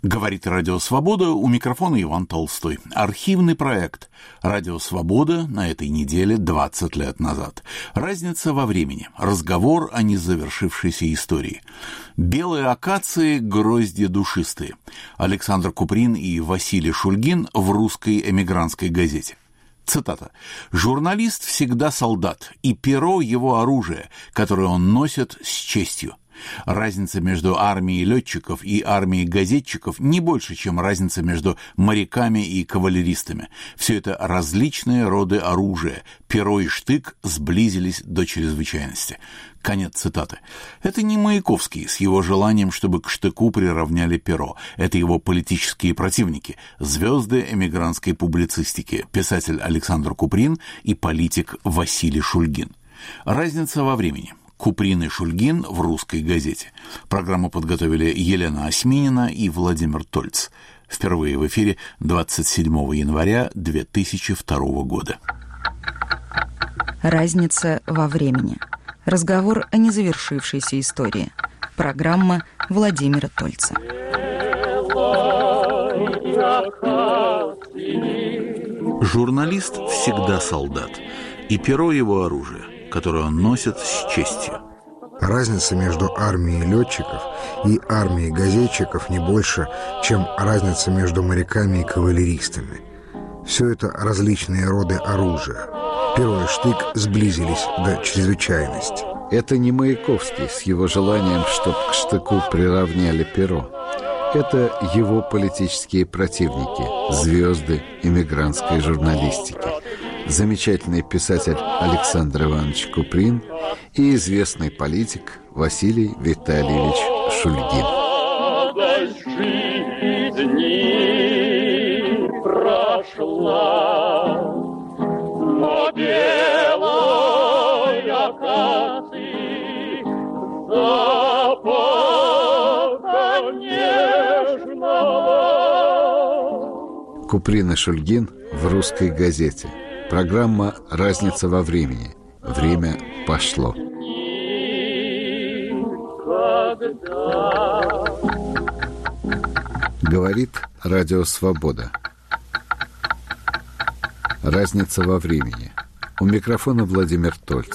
Говорит Радио Свобода, у микрофона Иван Толстой. Архивный проект Радио Свобода на этой неделе 20 лет назад. Разница во времени. Разговор о незавершившейся истории. Белые акации, грозди душистые. Александр Куприн и Василий Шульгин в «Русской эмигрантской газете». Цитата. «Журналист всегда солдат, и перо его оружие, которое он носит с честью. Разница между армией летчиков и армией газетчиков не больше, чем разница между моряками и кавалеристами. Все это различные роды оружия. Перо и штык сблизились до чрезвычайности». Конец цитаты. Это не Маяковский с его желанием, чтобы к штыку приравняли перо. Это его политические противники, звезды эмигрантской публицистики, писатель Александр Куприн и политик Василий Шульгин. Разница во времени. Куприн и Шульгин в «Русской газете». Программу подготовили Елена Осьминина и Владимир Тольц. Впервые в эфире 27 января 2002 года. Разница во времени. Разговор о незавершившейся истории. Программа Владимира Тольца. Журналист всегда солдат, и перо его оружие, которое он носит с честью. Разница между армией летчиков и армией газетчиков не больше, чем разница между моряками и кавалеристами. Все это различные роды оружия. Перо и штык сблизились до чрезвычайности. Это не Маяковский с его желанием, чтоб к штыку приравняли перо. Это его политические противники, звезды эмигрантской журналистики. Замечательный писатель Александр Иванович Куприн и известный политик Василий Витальевич Шульгин. Жизни прошла, но белой акации запаха нежного. Куприн и Шульгин в «Русской газете». Программа «Разница во времени». Время пошло. Говорит Радио Свобода. «Разница во времени». У микрофона Владимир Тольц.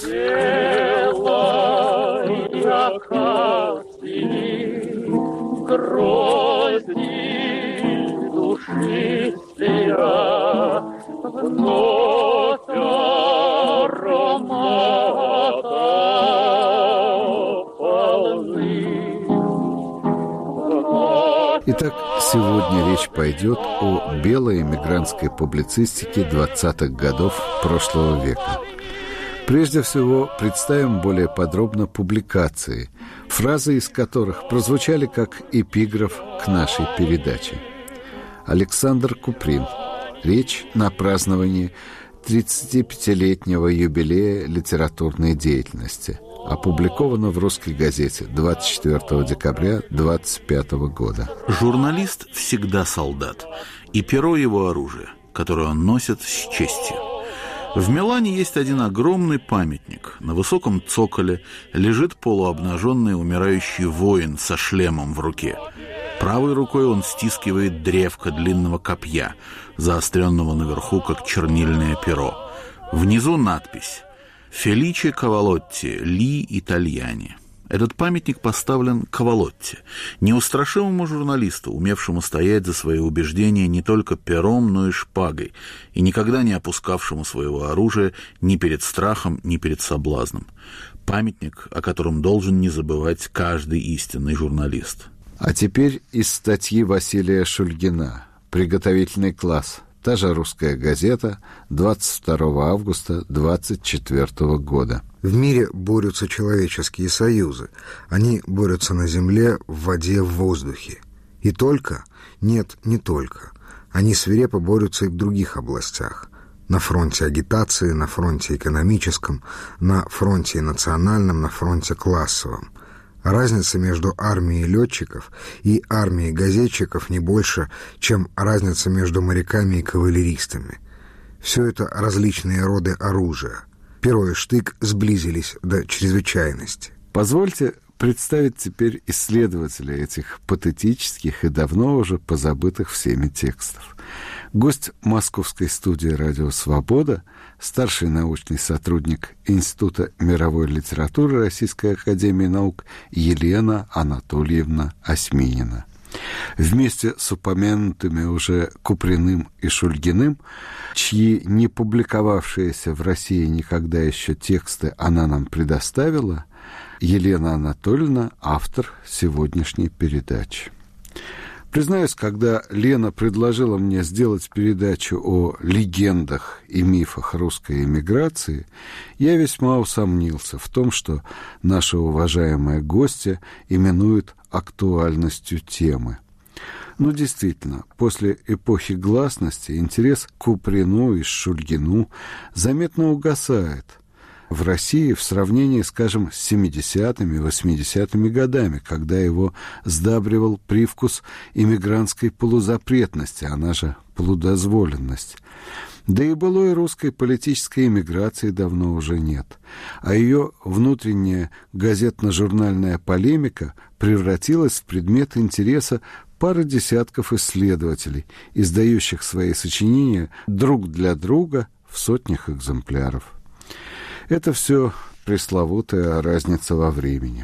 Итак, сегодня речь пойдет о белой эмигрантской публицистике 20-х годов прошлого века. Прежде всего, представим более подробно публикации, фразы из которых прозвучали как эпиграф к нашей передаче. Александр Куприн. Речь на праздновании 35-летнего юбилея литературной деятельности. Опубликовано в «Русской газете» 24 декабря 1925 года. Журналист всегда солдат, и перо его оружие, которое он носит с честью. В Милане есть один огромный памятник. На высоком цоколе лежит полуобнаженный умирающий воин со шлемом в руке. Правой рукой он стискивает древко длинного копья, заостренного наверху, как чернильное перо. Внизу надпись «Феличе Кавалотти, Ли Итальяни». Этот памятник поставлен Кавалотти, неустрашимому журналисту, умевшему стоять за свои убеждения не только пером, но и шпагой, и никогда не опускавшему своего оружия ни перед страхом, ни перед соблазном. Памятник, о котором должен не забывать каждый истинный журналист. А теперь из статьи Василия Шульгина «Приготовительный класс». Та же «Русская газета», 22 августа 1924 года. В мире борются человеческие союзы. Они борются на земле, в воде, в воздухе. И только? Нет, не только. Они свирепо борются и в других областях. На фронте агитации, на фронте экономическом, на фронте национальном, на фронте классовом. Разница между армией летчиков и армией газетчиков не больше, чем разница между моряками и кавалеристами. Все это различные роды оружия. Перо и штык сблизились до чрезвычайности. Позвольте представить теперь исследователя этих патетических и давно уже позабытых всеми текстов. Гость московской студии «Радио Свобода», старший научный сотрудник Института мировой литературы Российской академии наук Елена Анатольевна Осьминина. Вместе с упомянутыми уже Куприным и Шульгиным, чьи не публиковавшиеся в России никогда еще тексты она нам предоставила, Елена Анатольевна — автор сегодняшней передачи. Признаюсь, когда Лена предложила мне сделать передачу о легендах и мифах русской эмиграции, я весьма усомнился в том, что наша уважаемая гостья именует актуальностью темы. Но действительно, после эпохи гласности интерес к Куприну и Шульгину заметно угасает в России в сравнении, скажем, с 70-ми, 80-ми годами, когда его сдабривал привкус иммигрантской полузапретности, она же полудозволенность. Да и былой русской политической эмиграции давно уже нет, а ее внутренняя газетно-журнальная полемика превратилась в предмет интереса пары десятков исследователей, издающих свои сочинения друг для друга в сотнях экземпляров. Это все пресловутая разница во времени.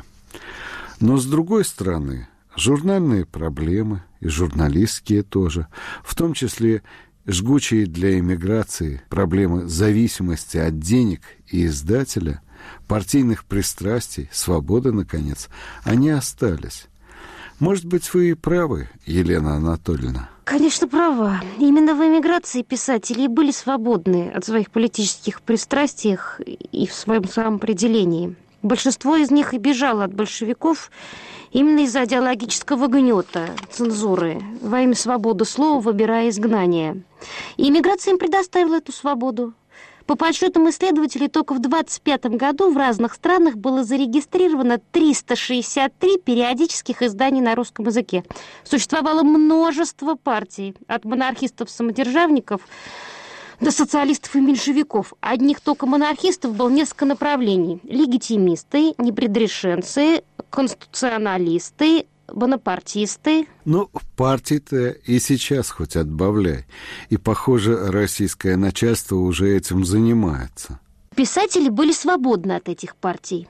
Но, с другой стороны, журнальные проблемы, и журналистские тоже, в том числе жгучие для эмиграции проблемы зависимости от денег и издателя, партийных пристрастий, свободы, наконец, они остались. Может быть, вы и правы, Елена Анатольевна? Конечно, права. Именно в эмиграции писатели были свободны от своих политических пристрастий и в своем самоопределении. Большинство из них и бежало от большевиков именно из-за идеологического гнета, цензуры, во имя свободы слова выбирая изгнание. И эмиграция им предоставила эту свободу. По подсчетам исследователей, только в 1925 году в разных странах было зарегистрировано 363 периодических изданий на русском языке. Существовало множество партий, от монархистов-самодержавников до социалистов и меньшевиков. Одних только монархистов было несколько направлений. Легитимисты, непредрешенцы, конституционалисты, бонапартисты. Ну, партий-то и сейчас хоть отбавляй. И, похоже, российское начальство уже этим занимается. Писатели были свободны от этих партий.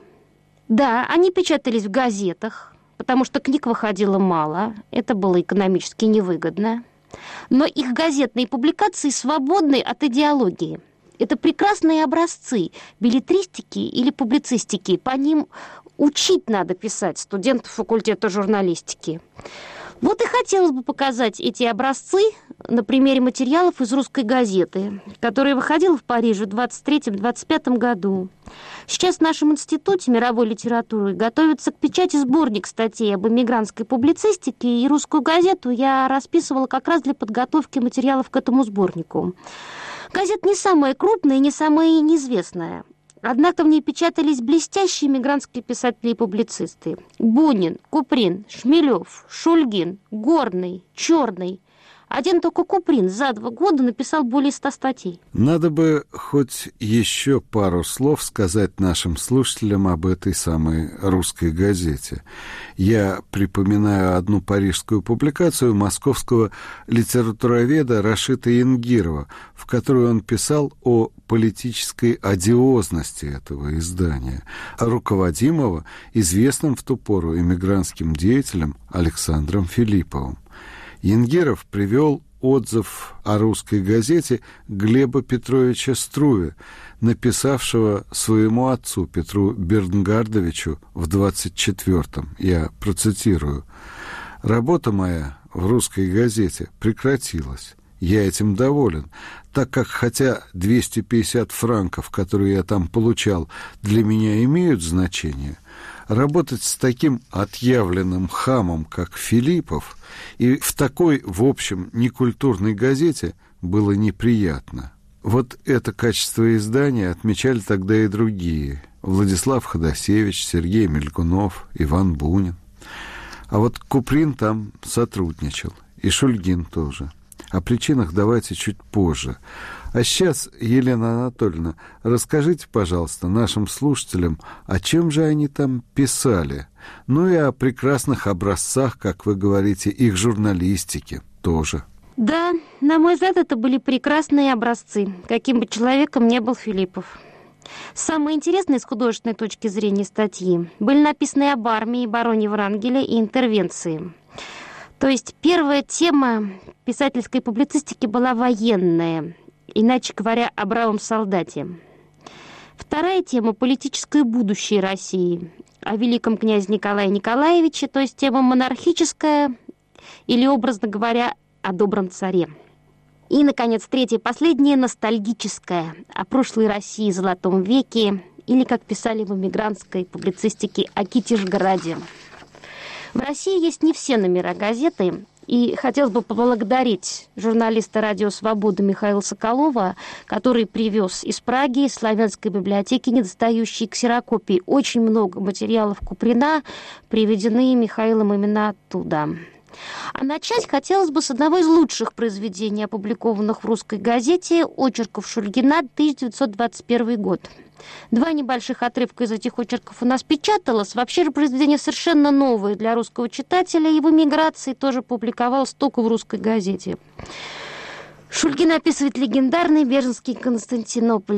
Да, они печатались в газетах, потому что книг выходило мало. Это было экономически невыгодно. Но их газетные публикации свободны от идеологии. Это прекрасные образцы беллетристики или публицистики. По ним учить надо писать студентов факультета журналистики. Вот и хотелось бы показать эти образцы на примере материалов из русской газеты, которая выходила в Париже в 1923-1925 году. Сейчас в нашем институте мировой литературы готовится к печати сборник статей об эмигрантской публицистике, и русскую газету я расписывала как раз для подготовки материалов к этому сборнику. Газета не самая крупная и не самая неизвестная. Однако в ней печатались блестящие эмигрантские писатели и публицисты. Бунин, Куприн, Шмелев, Шульгин, Горный, Черный. Один только Куприн за 2 года написал более 100 статей. Надо бы хоть еще пару слов сказать нашим слушателям об этой самой русской газете. Я припоминаю одну парижскую публикацию московского литературоведа Рашита Янгирова, в которой он писал о политической одиозности этого издания, руководимого известным в ту пору эмигрантским деятелем Александром Филипповым. Янгиров привел отзыв о русской газете Глеба Петровича Струве, написавшего своему отцу Петру Бернгардовичу в 24-м. Я процитирую. «Работа моя в русской газете прекратилась. Я этим доволен, так как хотя 250 франков, которые я там получал, для меня имеют значение, работать с таким отъявленным хамом, как Филиппов, и в такой, в общем, некультурной газете было неприятно». Вот это качество издания отмечали тогда и другие. Владислав Ходосевич, Сергей Мелькунов, Иван Бунин. А вот Куприн там сотрудничал, и Шульгин тоже. О причинах давайте чуть позже. А сейчас, Елена Анатольевна, расскажите, пожалуйста, нашим слушателям, о чем же они там писали. Ну и о прекрасных образцах, как вы говорите, их журналистики тоже. Да, на мой взгляд, это были прекрасные образцы, каким бы человеком ни был Филиппов. Самые интересные с художественной точки зрения статьи были написаны об армии, бароне Врангеле и интервенции. То есть первая тема писательской публицистики была военная, иначе говоря, о бравом солдате. Вторая тема – политическое будущее России, о великом князе Николае Николаевиче, то есть тема монархическая или, образно говоря, о добром царе. И, наконец, третья, последняя, ностальгическая, о прошлой России, Золотом веке, или, как писали в эмигрантской публицистике, о Китежграде. В России есть не все номера газеты, и хотелось бы поблагодарить журналиста «Радио Свобода» Михаила Соколова, который привез из Праги, из славянской библиотеки, недостающие ксерокопии. Очень много материалов Куприна приведены Михаилом именно оттуда. А начать хотелось бы с одного из лучших произведений, опубликованных в «Русской газете», очерков Шульгина, 1921 год. Два небольших отрывка из этих очерков у нас печаталось. Вообще же произведение совершенно новое для русского читателя, и в эмиграции тоже публиковалось только в «Русской газете». Шульгин описывает легендарный беженский Константинополь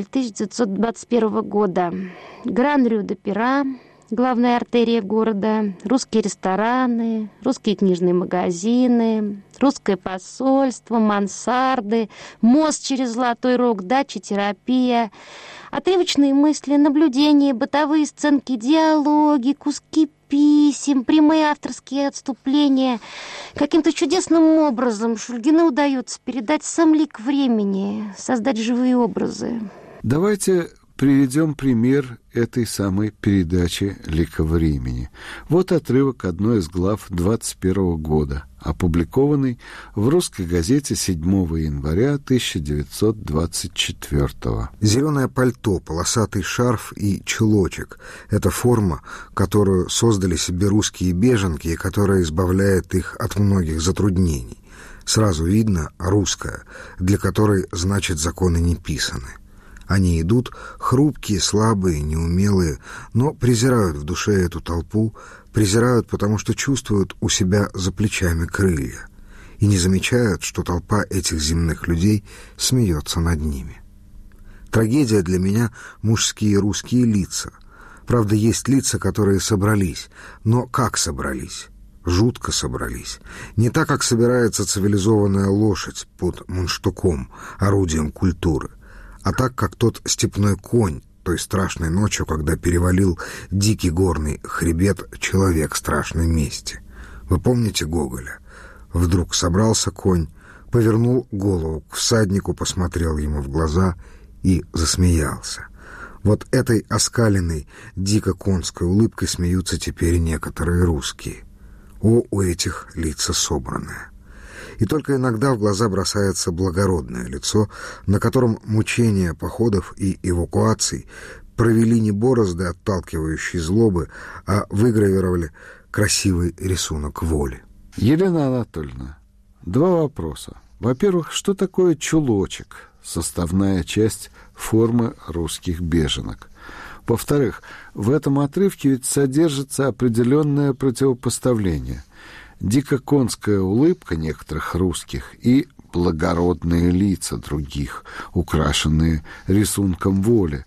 1921 года. Гран-Рю-де-Пера, главная артерия города, русские рестораны, русские книжные магазины, русское посольство, мансарды, мост через Золотой Рог, дача, терапия, отрывочные мысли, наблюдения, бытовые сценки, диалоги, куски писем, прямые авторские отступления. Каким-то чудесным образом Шульгину удается передать сам лик времени, создать живые образы. Давайте приведем пример этой самой передачи «Лика времени». Вот отрывок одной из глав 21 года, опубликованный в «Русской газете» 7 января 1924. Зеленое пальто, полосатый шарф и чулочек — это форма, которую создали себе русские беженки и которая избавляет их от многих затруднений. Сразу видно — русская, для которой, значит, законы не писаны. Они идут хрупкие, слабые, неумелые, но презирают в душе эту толпу, презирают, потому что чувствуют у себя за плечами крылья и не замечают, что толпа этих земных людей смеется над ними. Трагедия для меня — мужские русские лица. Правда, есть лица, которые собрались, но как собрались? Жутко собрались. Не так, как собирается цивилизованная лошадь под мундштуком, орудием культуры, а так, как тот степной конь той страшной ночью, когда перевалил дикий горный хребет человек страшной мести. Вы помните Гоголя? Вдруг собрался конь, повернул голову к всаднику, посмотрел ему в глаза и засмеялся. Вот этой оскаленной, дико конской улыбкой смеются теперь некоторые русские. О, у этих лица собранное. И только иногда в глаза бросается благородное лицо, на котором мучения походов и эвакуаций провели не борозды, отталкивающие злобы, а выгравировали красивый рисунок воли. Елена Анатольевна, два вопроса. Во-первых, что такое чулочек, составная часть формы русских беженок? Во-вторых, в этом отрывке ведь содержится определенное противопоставление. Дико-конская улыбка некоторых русских и благородные лица других, украшенные рисунком воли.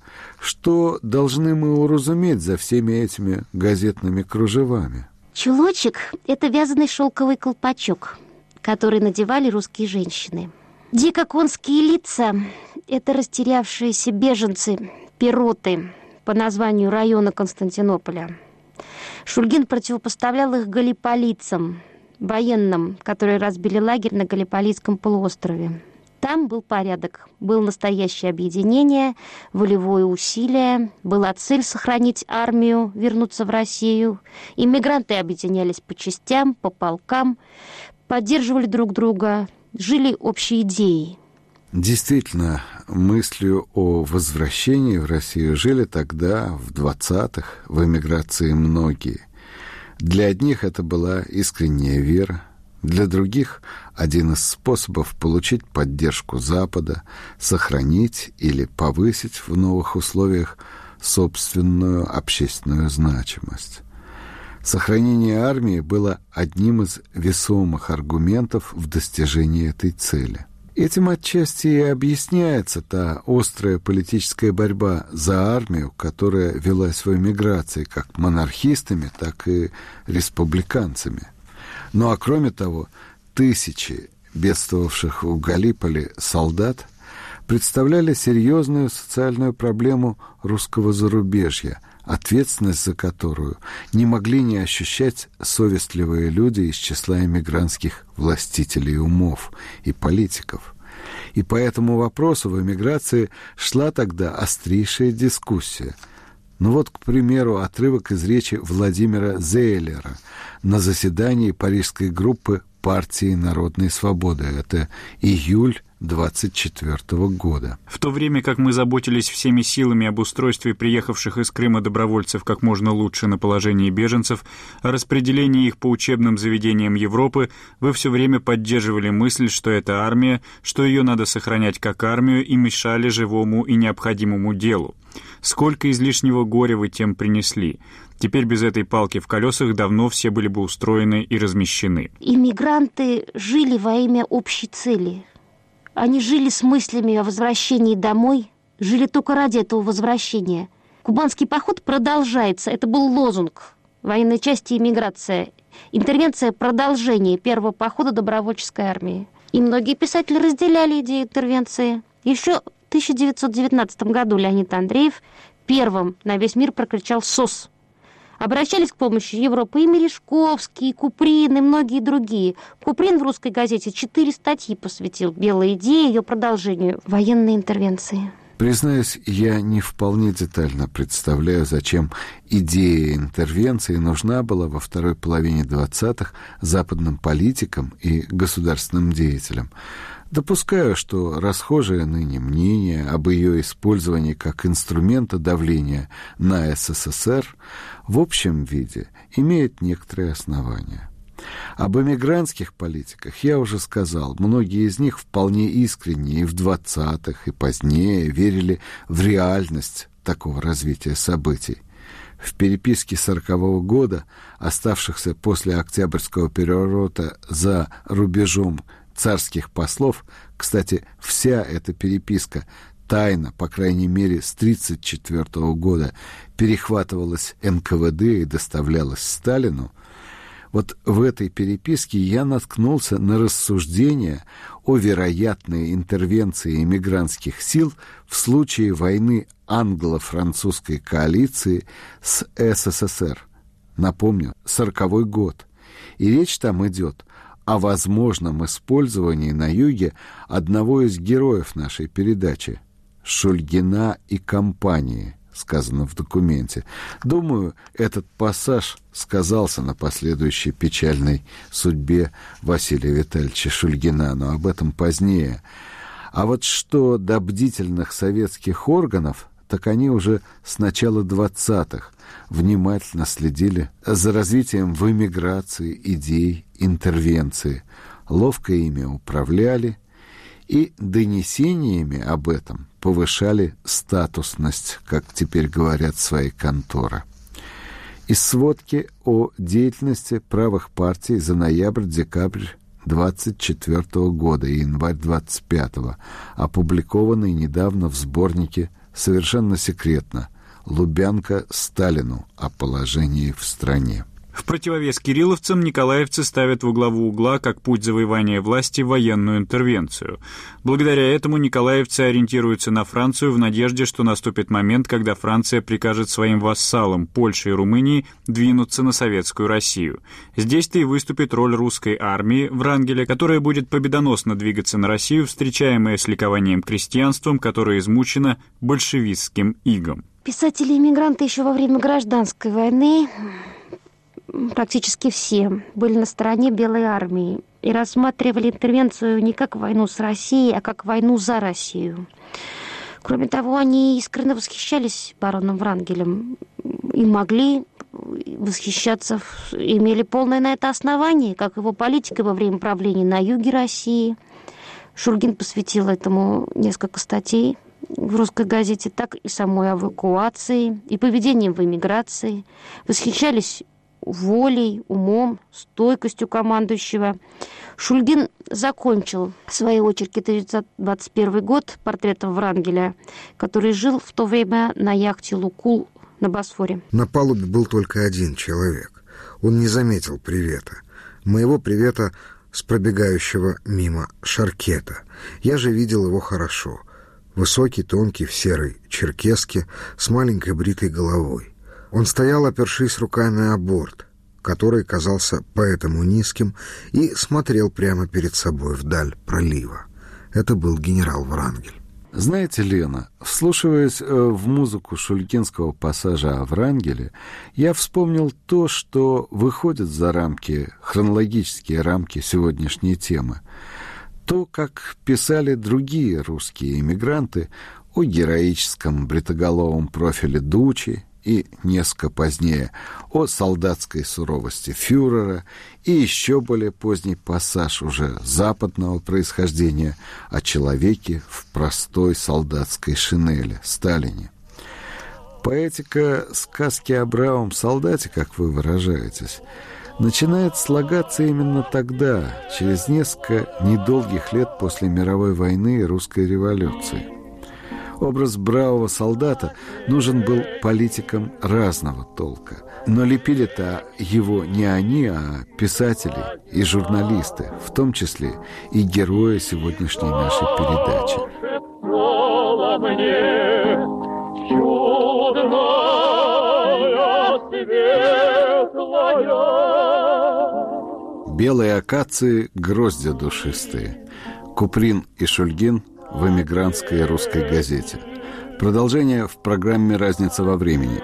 Что должны мы уразуметь за всеми этими газетными кружевами? Чулочек – это вязаный шелковый колпачок, который надевали русские женщины. Дико-конские лица – это растерявшиеся беженцы, пироты по названию района Константинополя. Шульгин противопоставлял их галлиполийцам, военным, которые разбили лагерь на Галлиполийском полуострове. Там был порядок, было настоящее объединение, волевое усилие, была цель сохранить армию, вернуться в Россию. Иммигранты объединялись по частям, по полкам, поддерживали друг друга, жили общей идеей. Действительно, мыслью о возвращении в Россию жили тогда, в 20-х, в эмиграции многие. Для одних это была искренняя вера, Для других один из способов получить поддержку Запада, сохранить или повысить в новых условиях собственную общественную значимость. Сохранение армии было одним из весомых аргументов в достижении этой цели. Этим отчасти и объясняется та острая политическая борьба за армию, которая велась в эмиграции как монархистами, так и республиканцами. Ну а кроме того, тысячи бедствовавших в Галиполи солдат представляли серьезную социальную проблему русского зарубежья, ответственность за которую не могли не ощущать совестливые люди из числа эмигрантских властителей умов и политиков. И по этому вопросу в эмиграции шла тогда острейшая дискуссия. Ну вот, к примеру, отрывок из речи Владимира Зейлера на заседании парижской группы партии Народной Свободы. Это июль 1924 года. В то время как мы заботились всеми силами об устройстве приехавших из Крыма добровольцев как можно лучше на положении беженцев, о распределении их по учебным заведениям Европы, вы все время поддерживали мысль, что это армия, что ее надо сохранять как армию, и мешали живому и необходимому делу. Сколько излишнего горя вы тем принесли. Теперь без этой палки в колесах давно все были бы устроены и размещены. Иммигранты жили во имя общей цели. Они жили с мыслями о возвращении домой, жили только ради этого возвращения. Кубанский поход продолжается. Это был лозунг военной части «Иммиграция». Интервенция – продолжение первого похода добровольческой армии. И многие писатели разделяли идею интервенции. Еще в 1919 году Леонид Андреев первым на весь мир прокричал «СОС». Обращались к помощи Европы и Мережковский, и Куприн, и многие другие. Куприн в «Русской газете» 4 статьи посвятил белой идее, ее продолжению военной интервенции. Признаюсь, я не вполне детально представляю, зачем идея интервенции нужна была во второй половине 20-х западным политикам и государственным деятелям. Допускаю, что расхожее ныне мнение об ее использовании как инструмента давления на СССР в общем виде имеет некоторые основания. Об эмигрантских политиках я уже сказал. Многие из них вполне искренне и в 20-х, и позднее верили в реальность такого развития событий. В переписке 40-го года, оставшихся после Октябрьского переворота за рубежом царских послов, кстати, вся эта переписка тайно, по крайней мере, с 1934 года перехватывалась НКВД и доставлялась Сталину, вот в этой переписке я наткнулся на рассуждения о вероятной интервенции эмигрантских сил в случае войны англо-французской коалиции с СССР. Напомню, 40-й год. И речь там идет о возможном использовании на юге одного из героев нашей передачи — Шульгина и компании, сказано в документе. Думаю, этот пассаж сказался на последующей печальной судьбе Василия Витальевича Шульгина, но об этом позднее. А вот что до бдительных советских органов, так они уже с начала 20-х внимательно следили за развитием в эмиграции идей интервенции, ловко ими управляли и донесениями об этом повышали статусность, как теперь говорят, своей конторы. Из сводки о деятельности правых партий за ноябрь-декабрь 24 года и январь 25, опубликованной недавно в сборнике «Совершенно секретно. Лубянка Сталину о положении в стране». В противовес кирилловцам николаевцы ставят во главу угла как путь завоевания власти военную интервенцию. Благодаря этому николаевцы ориентируются на Францию в надежде, что наступит момент, когда Франция прикажет своим вассалам Польше и Румынии двинуться на советскую Россию. Здесь-то и выступит роль русской армии Врангеля, которая будет победоносно двигаться на Россию, встречаемая с ликованием крестьянством, которое измучено большевистским игом. Писатели-иммигранты еще во время гражданской войны, практически все, были на стороне Белой армии и рассматривали интервенцию не как войну с Россией, а как войну за Россию. Кроме того, они искренне восхищались бароном Врангелем и могли восхищаться имели полное на это основание, как его политика во время правления на юге России. Шульгин посвятил этому несколько статей в «Русской газете», так и самой эвакуации, и поведением в эмиграции. Восхищались волей, умом, стойкостью командующего. Шульгин закончил свои очерки 1921 год портретом Врангеля, который жил в то время на яхте «Лукул» на Босфоре. На палубе был только один человек. Он не заметил привета. Моего привета с пробегающего мимо шаркета. Я же видел его хорошо. Высокий, тонкий, в серой черкеске, с маленькой бритой головой. Он стоял, опершись руками о борт, который казался поэтому низким, и смотрел прямо перед собой вдаль пролива. Это был генерал Врангель. Знаете, Лена, вслушиваясь в музыку шульгинского пассажа о Врангеле, я вспомнил то, что выходит за рамки, хронологические рамки сегодняшней темы. То, как писали другие русские эмигранты о героическом бритоголовом профиле Дучи и несколько позднее о солдатской суровости фюрера, и еще более поздний пассаж уже западного происхождения о человеке в простой солдатской шинели Сталине. Поэтика сказки о бравом солдате, как вы выражаетесь, начинает слагаться именно тогда, через несколько недолгих лет после мировой войны и русской революции. Образ бравого солдата нужен был политикам разного толка. Но лепили-то его не они, а писатели и журналисты, в том числе и герои сегодняшней нашей передачи. Белые акации — гроздья душистые. Куприн и Шульгин в эмигрантской русской газете. Продолжение в программе «Разница во времени».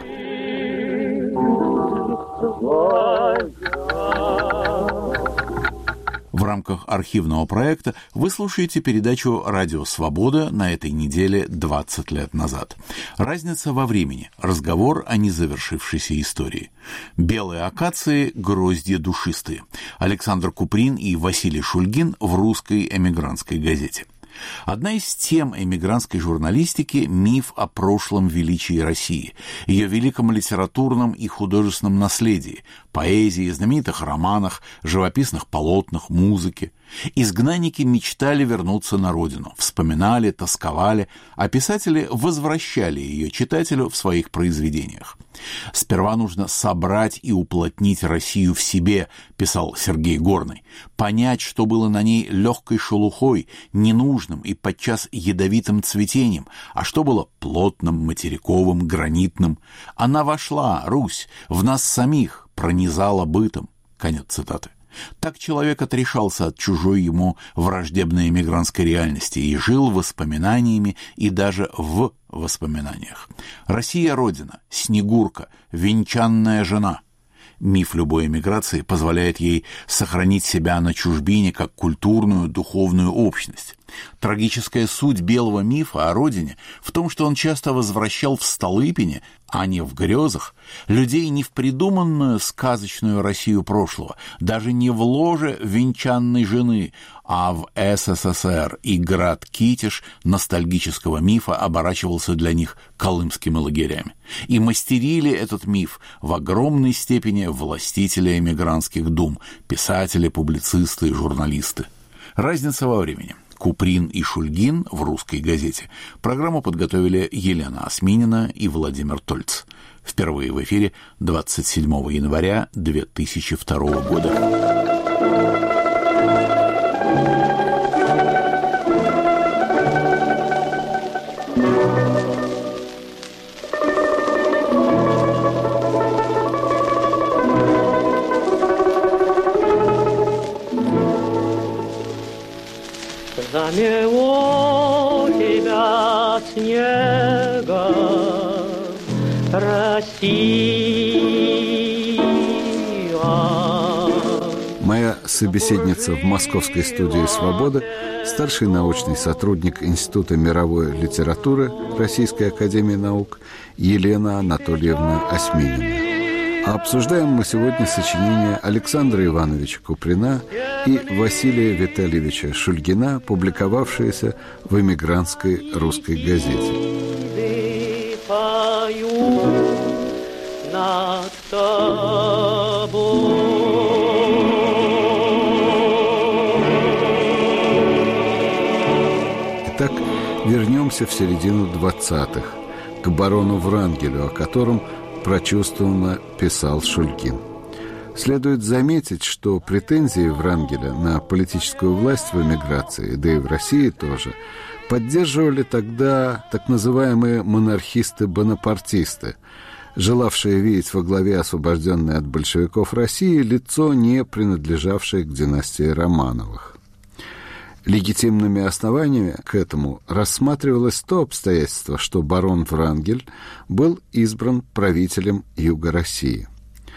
В рамках архивного проекта вы слушаете передачу «Радио Свобода» на этой неделе 20 лет назад. «Разница во времени. Разговор о незавершившейся истории». «Белые акации. Гроздья душистые». Александр Куприн и Василий Шульгин в русской эмигрантской газете. Одна из тем эмигрантской журналистики – миф о прошлом величии России, ее великом литературном и художественном наследии, поэзии, знаменитых романах, живописных полотнах, музыке. Изгнанники мечтали вернуться на родину, вспоминали, тосковали, а писатели возвращали ее читателю в своих произведениях. «Сперва нужно собрать и уплотнить Россию в себе», – писал Сергей Горный, «понять, что было на ней легкой шелухой, ненужным и подчас ядовитым цветением, а что было плотным, материковым, гранитным. Она вошла, Русь, в нас самих, пронизала бытом». Конец цитаты. Так человек отрешался от чужой ему враждебной эмигрантской реальности и жил воспоминаниями и даже в воспоминаниях. Россия – родина, Снегурка, венчанная жена. Миф любой эмиграции позволяет ей сохранить себя на чужбине как культурную, духовную общность. Трагическая суть белого мифа о родине в том, что он часто возвращал в Столыпине, а не в грезах, людей не в придуманную сказочную Россию прошлого, даже не в ложе венчанной жены, а в СССР, и град Китеж ностальгического мифа оборачивался для них колымскими лагерями. И мастерили этот миф в огромной степени властители эмигрантских дум, писатели, публицисты и журналисты. Разница во времени. Куприн и Шульгин в русской газете. Программу подготовили Елена Осминина и Владимир Тольц. Впервые в эфире 27 января 2002 года. Замело тебя снега, Россия. Моя собеседница в московской студии «Свобода» старший научный сотрудник Института мировой литературы Российской академии наук Елена Анатольевна Осминина. А обсуждаем мы сегодня сочинения Александра Ивановича Куприна и Василия Витальевича Шульгина, публиковавшиеся в эмигрантской русской газете. Итак, вернемся в середину 20-х, к барону Врангелю, о котором прочувствованно писал Шульгин. Следует заметить, что претензии Врангеля на политическую власть в эмиграции, да и в России тоже, поддерживали тогда так называемые монархисты-бонапартисты, желавшие видеть во главе освобожденной от большевиков России лицо, не принадлежавшее к династии Романовых. Легитимными основаниями к этому рассматривалось то обстоятельство, что барон Врангель был избран правителем Юга России.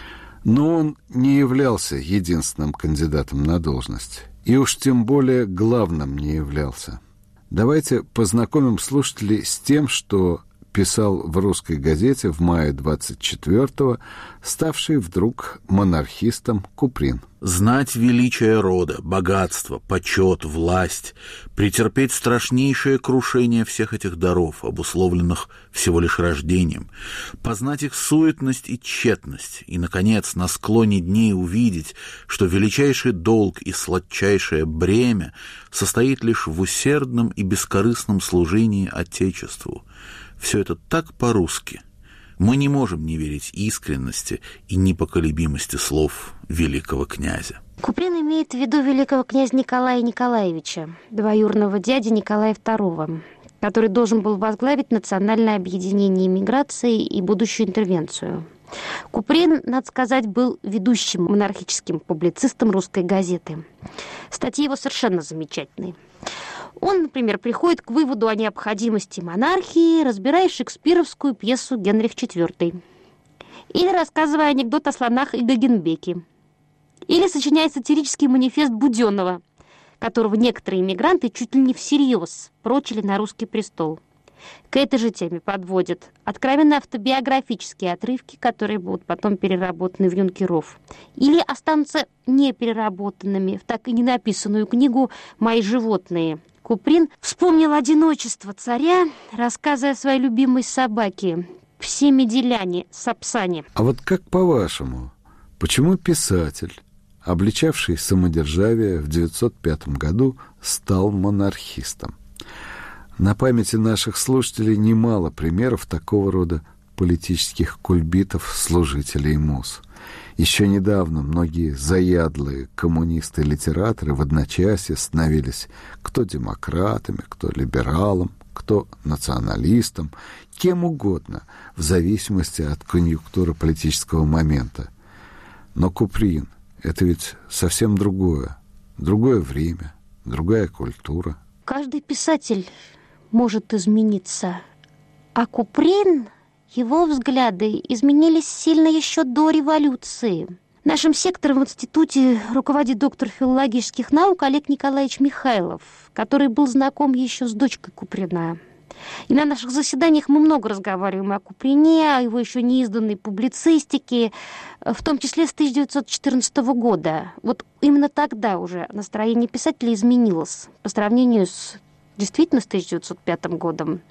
Но он не являлся единственным кандидатом на должность, и уж тем более главным не являлся. Давайте познакомим слушателей с тем, что писал в русской газете в мае 24-го ставший вдруг монархистом Куприн. «Знать величие рода, богатство, почет, власть, претерпеть страшнейшее крушение всех этих даров, обусловленных всего лишь рождением, познать их суетность и тщетность, и, наконец, на склоне дней увидеть, что величайший долг и сладчайшее бремя состоит лишь в усердном и бескорыстном служении Отечеству. Все это так по-русски. Мы не можем не верить искренности и непоколебимости слов великого князя». Куприн имеет в виду великого князя Николая Николаевича, двоюродного дяди Николая II, который должен был возглавить национальное объединение эмиграции и будущую интервенцию. Куприн, надо сказать, был ведущим монархическим публицистом русской газеты. Статьи его совершенно замечательные. Он, например, приходит к выводу о необходимости монархии, разбирая шекспировскую пьесу «Генрих IV», или рассказывая анекдот о слонах и Гогенбеке, или сочиняет сатирический манифест Будённого, которого некоторые эмигранты чуть ли не всерьез прочили на русский престол. К этой же теме подводят откровенно автобиографические отрывки, которые будут потом переработаны в «Юнкеров», или останутся непереработанными в так и не написанную книгу «Мои животные». Куприн вспомнил одиночество царя, рассказывая о своей любимой собаке Псе-Меделяне, Сапсане. А вот как по-вашему, почему писатель, обличавший самодержавие в 905 году, стал монархистом? На памяти наших слушателей немало примеров такого рода политических кульбитов служителей МУС. Еще недавно многие заядлые коммунисты-литераторы в одночасье становились кто демократами, кто либералом, кто националистом, кем угодно, в зависимости от конъюнктуры политического момента. Но Куприн — это ведь совсем другое время, другая культура. Каждый писатель может измениться, а Куприн... Его взгляды изменились сильно еще до революции. Нашим сектором в институте руководит доктор филологических наук Олег Николаевич Михайлов, который был знаком еще с дочкой Куприна. И на наших заседаниях мы много разговариваем о Куприне, о его еще не изданной публицистике, в том числе с 1914 года. Вот именно тогда уже настроение писателя изменилось по сравнению действительно с 1905 годом.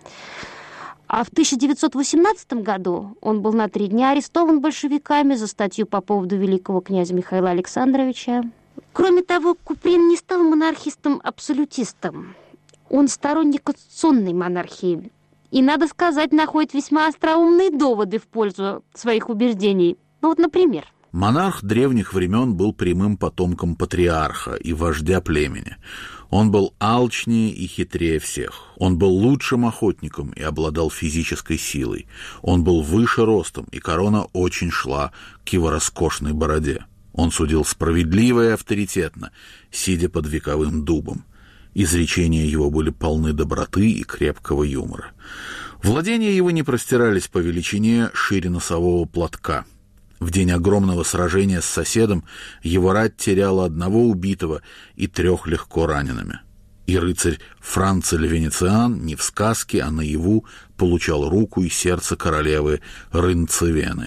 А в 1918 году он был на 3 дня арестован большевиками за статью по поводу великого князя Михаила Александровича. Кроме того, Куприн не стал монархистом-абсолютистом. Он сторонник конституционной монархии. И, надо сказать, находит весьма остроумные доводы в пользу своих убеждений. Ну вот, например... Монарх древних времен был прямым потомком патриарха и вождя племени. Он был алчнее и хитрее всех. Он был лучшим охотником и обладал физической силой. Он был выше ростом, и корона очень шла к его роскошной бороде. Он судил справедливо и авторитетно, сидя под вековым дубом. Изречения его были полны доброты и крепкого юмора. Владения его не простирались по величине шире носового платка. В день огромного сражения с соседом его рать теряла 1 убитого и 3 легко ранеными. И рыцарь Францель Венециан не в сказке, а наяву получал руку и сердце королевы Рынцевены.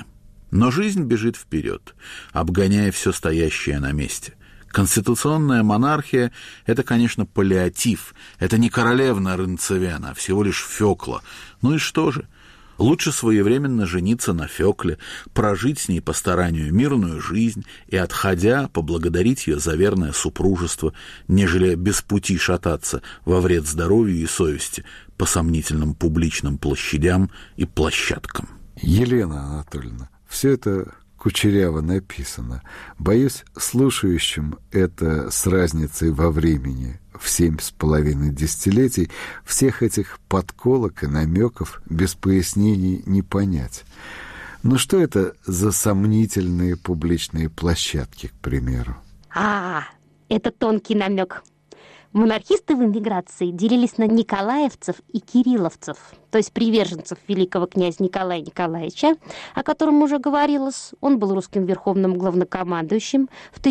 Но жизнь бежит вперед, обгоняя все стоящее на месте. Конституционная монархия – это, конечно, паллиатив, это не королевна Рынцевена, а всего лишь Фёкла. Ну и что же? Лучше своевременно жениться на Фёкле, прожить с ней по старанию мирную жизнь и, отходя, поблагодарить ее за верное супружество, нежели без пути шататься во вред здоровью и совести по сомнительным публичным площадям и площадкам. Елена Анатольевна, все это кучеряво написано. Боюсь, слушающим это с разницей во времени в 7,5 десятилетий всех этих подколок и намеков без пояснений не понять. Ну что это за сомнительные публичные площадки, к примеру? Это тонкий намек. Монархисты в эмиграции делились на николаевцев и кирилловцев, то есть приверженцев великого князя Николая Николаевича, о котором уже говорилось. Он был русским верховным главнокомандующим в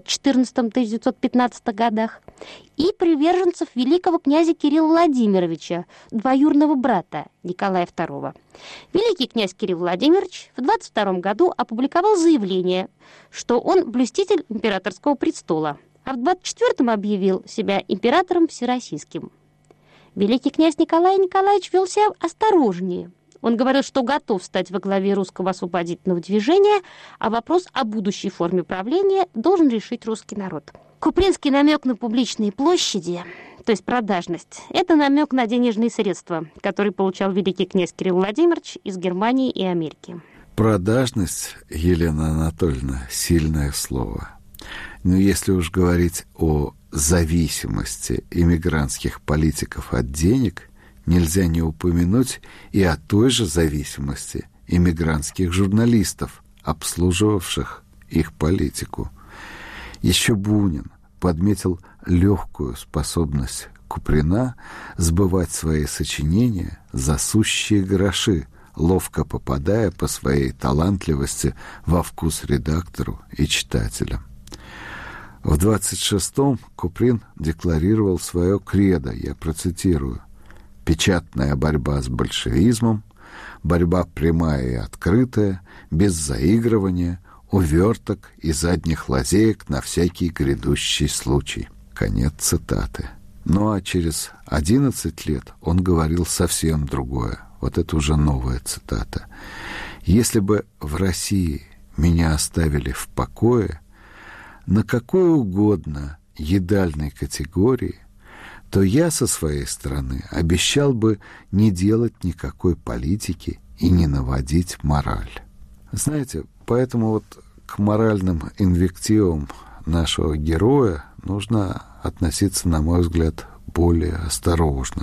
1914-1915 годах, и приверженцев великого князя Кирилла Владимировича, двоюродного брата Николая II. Великий князь Кирилл Владимирович в 22 году опубликовал заявление, что он блюститель императорского престола, а в 24-м объявил себя императором всероссийским. Великий князь Николай Николаевич вел себя осторожнее. Он говорил, что готов стать во главе русского освободительного движения, а вопрос о будущей форме правления должен решить русский народ. Купринский намек на публичные площади, то есть продажность, это намек на денежные средства, которые получал великий князь Кирилл Владимирович из Германии и Америки. Продажность, Елена Анатольевна, сильное слово. Но если уж говорить о зависимости иммигрантских политиков от денег, нельзя не упомянуть и о той же зависимости иммигрантских журналистов, обслуживавших их политику. Еще Бунин подметил легкую способность Куприна сбывать свои сочинения за сущие гроши, ловко попадая по своей талантливости во вкус редактору и читателям. В 26-м Куприн декларировал свое кредо, я процитирую: «Печатная борьба с большевизмом, борьба прямая и открытая, без заигрывания, уверток и задних лазеек на всякий грядущий случай». Конец цитаты. Ну а через 11 лет он говорил совсем другое. Вот это уже новая цитата. «Если бы в России меня оставили в покое, на какой угодно едальной категории, то я со своей стороны обещал бы не делать никакой политики и не наводить мораль». Знаете, поэтому вот к моральным инвективам нашего героя нужно относиться, на мой взгляд, более осторожно.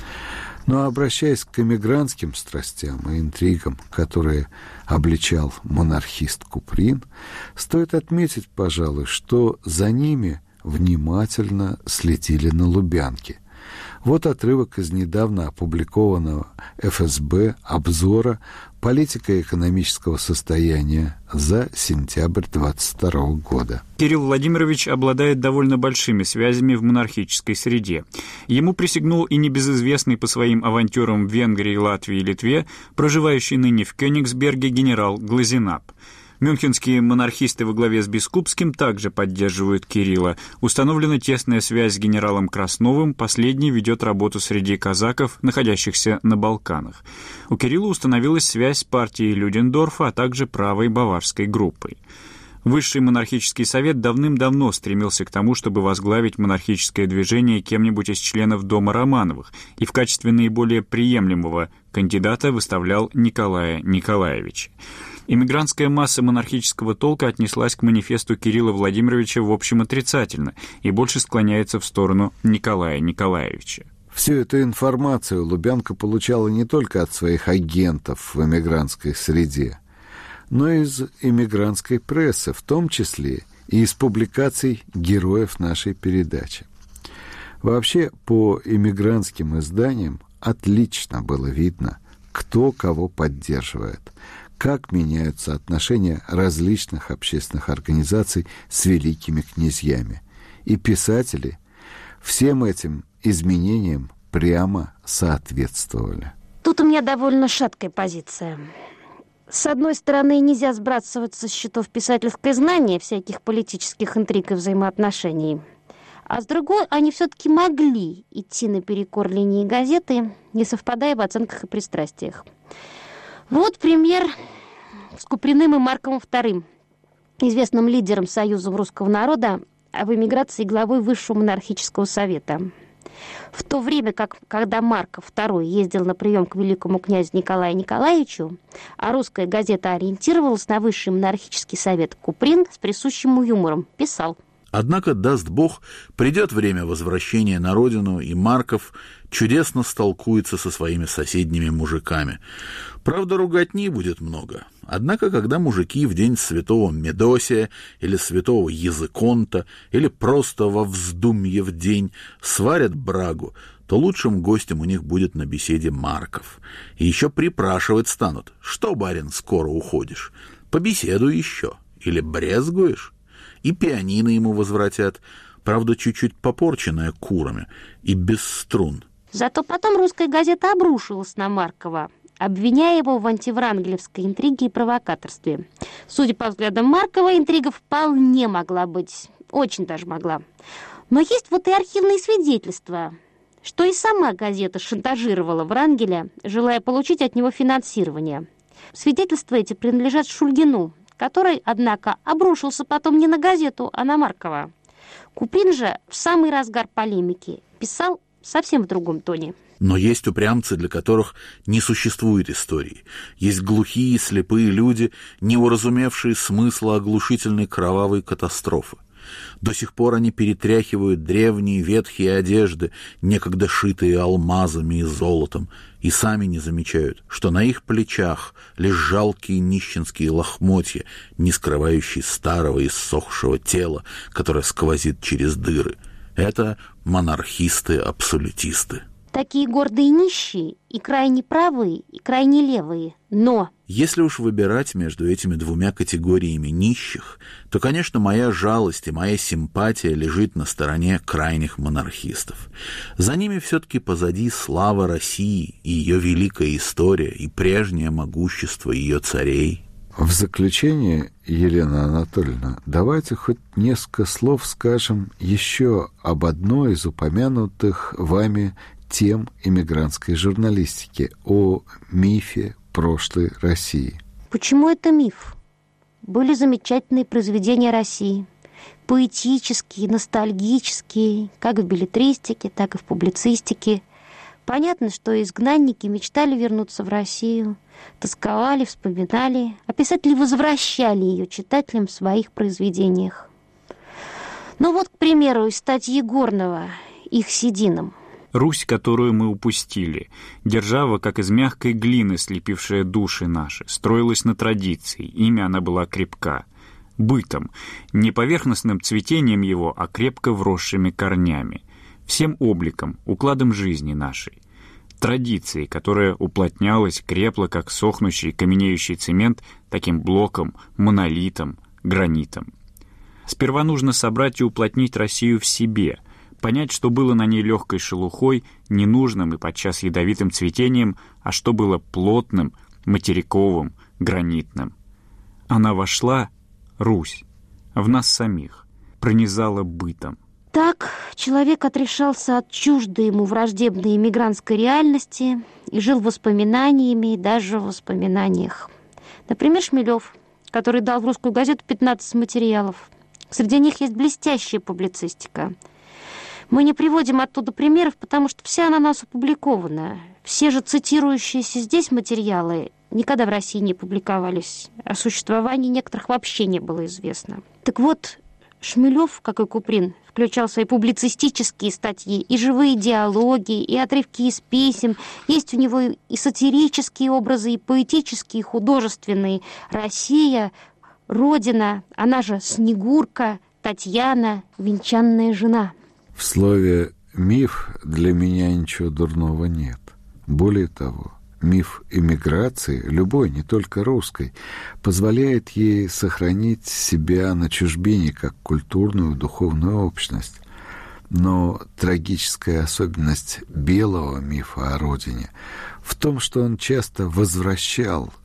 Но обращаясь к эмигрантским страстям и интригам, которые обличал монархист Куприн, стоит отметить, пожалуй, что за ними внимательно следили на Лубянке. Вот отрывок из недавно опубликованного ФСБ обзора политико-экономического состояния за сентябрь 1922 года. Кирилл Владимирович обладает довольно большими связями в монархической среде. Ему присягнул и небезызвестный по своим авантюрам в Венгрии, Латвии и Литве, проживающий ныне в Кёнигсберге генерал Глазенапп. Мюнхенские монархисты во главе с Бескупским также поддерживают Кирилла. Установлена тесная связь с генералом Красновым, последний ведет работу среди казаков, находящихся на Балканах. У Кирилла установилась связь с партией Людендорфа, а также правой баварской группой. Высший монархический совет давным-давно стремился к тому, чтобы возглавить монархическое движение кем-нибудь из членов Дома Романовых, и в качестве наиболее приемлемого кандидата выставлял Николая Николаевича. Эмигрантская масса монархического толка отнеслась к манифесту Кирилла Владимировича в общем отрицательно и больше склоняется в сторону Николая Николаевича. Всю эту информацию Лубянка получала не только от своих агентов в эмигрантской среде, но и из эмигрантской прессы, в том числе и из публикаций героев нашей передачи. Вообще, по эмигрантским изданиям отлично было видно, кто кого поддерживает, как меняются отношения различных общественных организаций с великими князьями. И писатели всем этим изменениям прямо соответствовали. Тут у меня довольно шаткая позиция. С одной стороны, нельзя сбрасывать со счетов писательское знание всяких политических интриг и взаимоотношений. А с другой, они все-таки могли идти наперекор линии газеты, не совпадая в оценках и пристрастиях. Вот пример с Куприным и Марковым II, известным лидером Союза русского народа, а в эмиграции главой Высшего монархического совета. В то время, когда Марков II ездил на прием к великому князю Николаю Николаевичу, а русская газета ориентировалась на Высший монархический совет, Куприн с присущим юмором писал: Однако, даст Бог, придет время возвращения на родину, и Марков чудесно столкуется со своими соседними мужиками. Правда, ругатни будет много. Однако, когда мужики в день святого Медосия или святого Языконта или просто во вздумье в день сварят брагу, то лучшим гостем у них будет на беседе Марков. И еще припрашивать станут: что, барин, скоро уходишь? Побеседуй еще. Или брезгуешь? И пианино ему возвратят, правда, чуть-чуть попорченное курами и без струн. Зато потом русская газета обрушилась на Маркова, обвиняя его в антиврангелевской интриге и провокаторстве. Судя по взглядам Маркова, интрига вполне могла быть, очень даже могла. Но есть вот и архивные свидетельства, что и сама газета шантажировала Врангеля, желая получить от него финансирование. Свидетельства эти принадлежат Шульгину, который, однако, обрушился потом не на газету, а на Маркова. Куприн же в самый разгар полемики писал совсем в другом тоне. Но есть упрямцы, для которых не существует истории. Есть глухие, слепые люди, не уразумевшие смысла оглушительной кровавой катастрофы. До сих пор они перетряхивают древние ветхие одежды, некогда шитые алмазами и золотом, и сами не замечают, что на их плечах лишь жалкие нищенские лохмотья, не скрывающие старого иссохшего тела, которое сквозит через дыры. Это монархисты-абсолютисты. Такие гордые нищие, и крайне правые, и крайне левые. Но если уж выбирать между этими двумя категориями нищих, то, конечно, моя жалость и моя симпатия лежит на стороне крайних монархистов. За ними все-таки позади слава России и ее великая история, и прежнее могущество ее царей. В заключение, Елена Анатольевна, давайте хоть несколько слов скажем еще об одной из упомянутых вами тем эмигрантской журналистики, о мифе прошлой России. Почему это миф? Были замечательные произведения России, поэтические, ностальгические, как в беллетристике, так и в публицистике. Понятно, что изгнанники мечтали вернуться в Россию, тосковали, вспоминали, а писатели возвращали ее читателям в своих произведениях. Ну вот, к примеру, из статьи Горного «Их сединам». Русь, которую мы упустили, держава, как из мягкой глины, слепившая души наши, строилась на традиции, ими она была крепка, бытом, не поверхностным цветением его, а крепко вросшими корнями, всем обликом, укладом жизни нашей, традицией, которая уплотнялась, крепла, как сохнущий, каменеющий цемент, таким блоком, монолитом, гранитом. Сперва нужно собрать и уплотнить Россию в себе, понять, что было на ней легкой шелухой, ненужным и подчас ядовитым цветением, а что было плотным, материковым, гранитным. Она вошла, Русь, в нас самих, пронизала бытом. Так человек отрешался от чуждой ему враждебной эмигрантской реальности и жил воспоминаниями и даже в воспоминаниях. Например, Шмелев, который дал в русскую газету 15 материалов. Среди них есть блестящая публицистика. Мы не приводим оттуда примеров, потому что вся она у нас опубликована. Все же цитирующиеся здесь материалы никогда в России не публиковались. О существовании некоторых вообще не было известно. Так вот, Шмелев, как и Куприн, включал в свои публицистические статьи и живые диалоги, и отрывки из писем. Есть у него и сатирические образы, и поэтические, и художественные. Россия, Родина, она же Снегурка, Татьяна, венчанная жена. В слове «миф» для меня ничего дурного нет. Более того, миф эмиграции, любой, не только русской, позволяет ей сохранить себя на чужбине как культурную, духовную общность. Но трагическая особенность белого мифа о родине в том, что он часто возвращал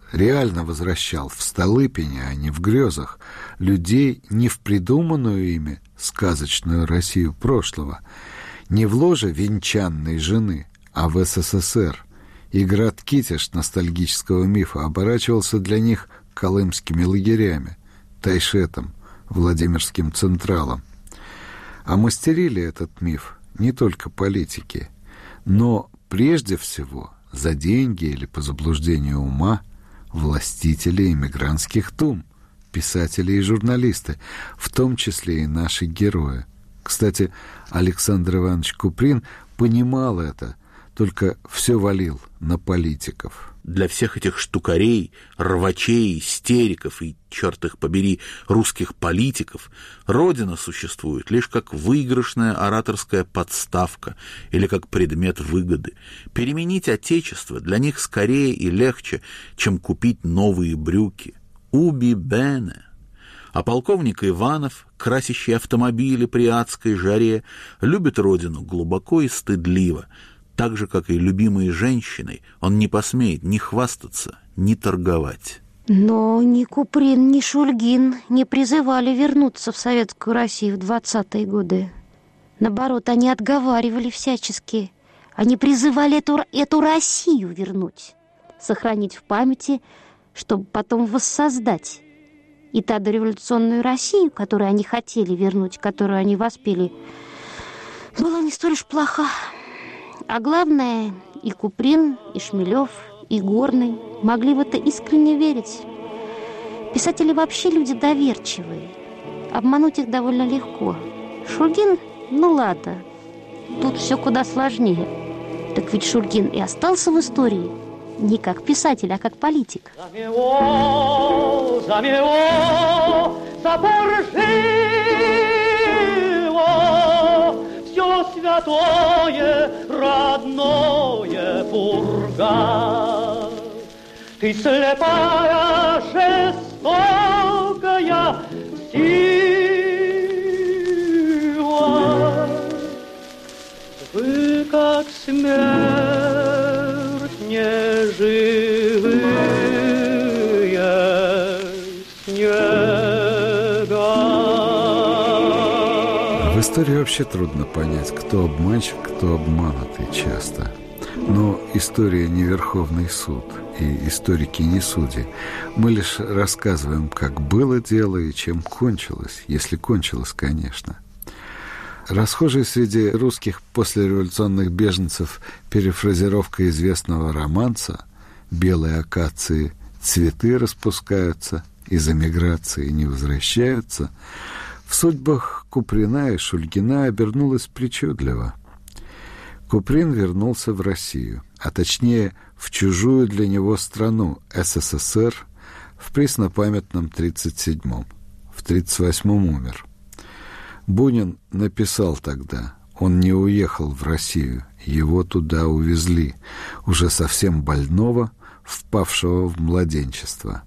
реально возвращал в Столыпине, а не в грезах, людей не в придуманную ими сказочную Россию прошлого, не в ложе венчанной жены, а в СССР. И град Китеж ностальгического мифа оборачивался для них колымскими лагерями, Тайшетом, Владимирским Централом. А мастерили этот миф не только политики, но прежде всего за деньги или по заблуждению ума властители эмигрантских дум, писатели и журналисты, в том числе и наши герои. Кстати, Александр Иванович Куприн понимал это, только все валил на политиков. Для всех этих штукарей, рвачей, истериков и, черт их побери, русских политиков, Родина существует лишь как выигрышная ораторская подставка или как предмет выгоды. Переменить Отечество для них скорее и легче, чем купить новые брюки. Уби бене. А полковник Иванов, красящий автомобили при адской жаре, любит Родину глубоко и стыдливо. Так же, как и любимой женщиной, он не посмеет ни хвастаться, ни торговать. Но ни Куприн, ни Шульгин не призывали вернуться в Советскую Россию в 20-е годы. Наоборот, они отговаривали всячески. Они призывали эту Россию вернуть, сохранить в памяти, чтобы потом воссоздать. И та дореволюционную Россию, которую они хотели вернуть, которую они воспели, была не столь уж плоха. А главное, и Куприн, и Шмелев, и Горный могли в это искренне верить. Писатели вообще люди доверчивые. Обмануть их довольно легко. Шульгин, ну ладно, тут все куда сложнее. Так ведь Шульгин и остался в истории не как писатель, а как политик. Замело, запоржило все святое, родное пурга. Ты слепая, жестокая сила. Вы как смерть неживые снега. В истории вообще трудно понять, кто обманщик, кто обманутый часто. Но история не Верховный суд, и историки не судьи. Мы лишь рассказываем, как было дело и чем кончилось, если кончилось, конечно. Расхожей среди русских послереволюционных беженцев перефразировка известного романса «Белые акации цветы распускаются, из эмиграции не возвращаются» в судьбах Куприна и Шульгина обернулась причудливо. Куприн вернулся в Россию, а точнее в чужую для него страну, СССР, в преснопамятном 1937-м. В 1938-м умер. Бунин написал тогда: он не уехал в Россию, его туда увезли, уже совсем больного, впавшего в младенчество.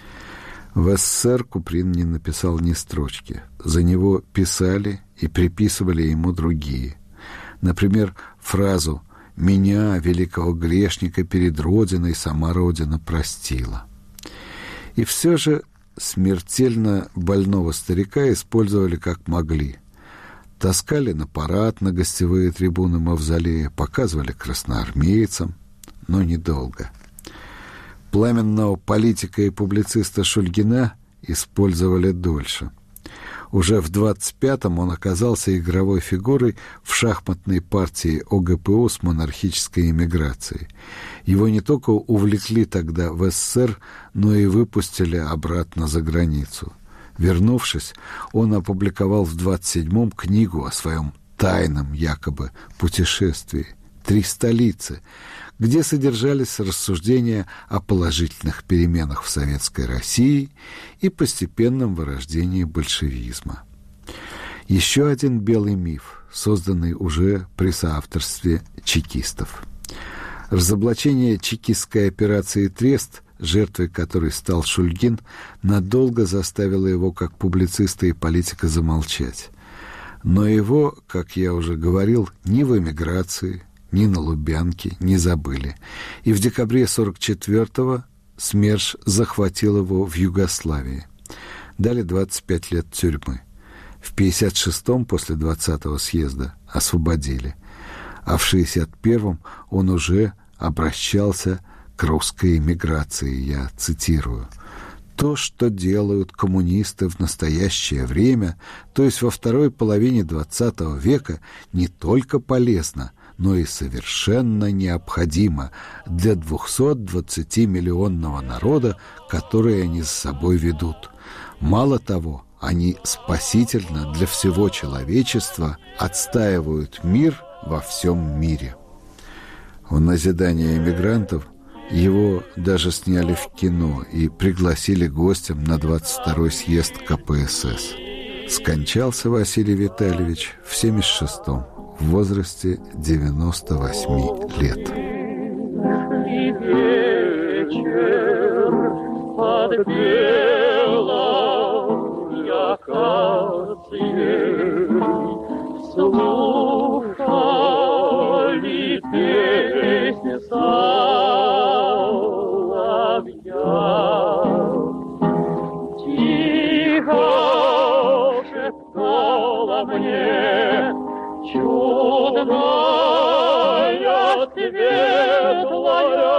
В СССР Куприн не написал ни строчки. За него писали и приписывали ему другие. Например, фразу «Меня, великого грешника, перед Родиной сама Родина простила». И все же смертельно больного старика использовали как могли. Таскали на парад на гостевые трибуны мавзолея, показывали красноармейцам, но недолго. Пламенного политика и публициста Шульгина использовали дольше. Уже в 25-м он оказался игровой фигурой в шахматной партии ОГПУ с монархической эмиграцией. Его не только увлекли тогда в СССР, но и выпустили обратно за границу. Вернувшись, он опубликовал в 27-м книгу о своем тайном якобы путешествии «Три столицы», где содержались рассуждения о положительных переменах в советской России и постепенном вырождении большевизма. Еще один белый миф, созданный уже при соавторстве чекистов. Разоблачение чекистской операции «Трест», жертвой которой стал Шульгин, надолго заставило его как публициста и политика замолчать. Но его, как я уже говорил, ни в эмиграции, ни на Лубянке не забыли. И в декабре 1944-го СМЕРШ захватил его в Югославии. Дали 25 лет тюрьмы. В 1956-м, после 20-го съезда, освободили. А в 1961-м он уже обращался к русской эмиграции, я цитирую. «То, что делают коммунисты в настоящее время, то есть во второй половине XX века, не только полезно, но и совершенно необходимо для 220-миллионного народа, который они с собой ведут. Мало того, они спасительно для всего человечества отстаивают мир во всем мире». В назидание эмигрантов его даже сняли в кино и пригласили гостем на 22-й съезд КПСС. Скончался Василий Витальевич в 1976-м, в возрасте 98 лет. Под белой акацией слушали песни соловья. Тихо шептала мне чудная светлая.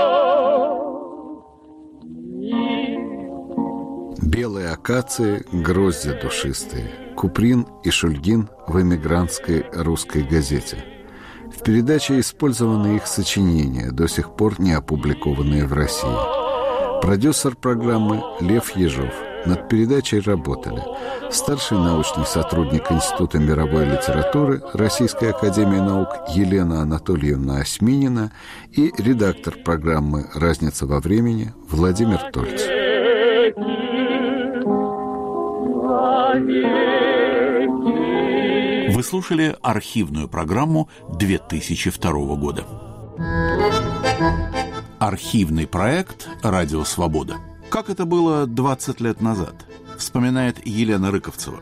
Белые акации, гроздья душистые. Куприн и Шульгин в эмигрантской русской газете. В передаче использованы их сочинения, до сих пор не опубликованные в России. Продюсер программы Лев Ежов. Над передачей работали старший научный сотрудник Института мировой литературы Российской академии наук Елена Анатольевна Осьминина и редактор программы «Разница во времени» Владимир Тольц. Вы слушали архивную программу 2002 года. Архивный проект «Радио Свобода». Как это было 20 лет назад, вспоминает Елена Рыковцева.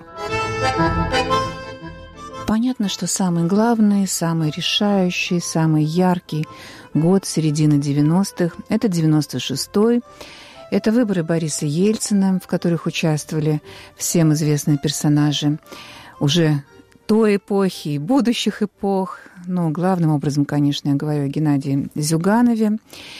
Понятно, что самый главный, самый решающий, самый яркий год середины 90-х – это 96-й. Это выборы Бориса Ельцина, в которых участвовали всем известные персонажи уже той эпохи и будущих эпох. Но главным образом, конечно, я говорю о Геннадии Зюганове.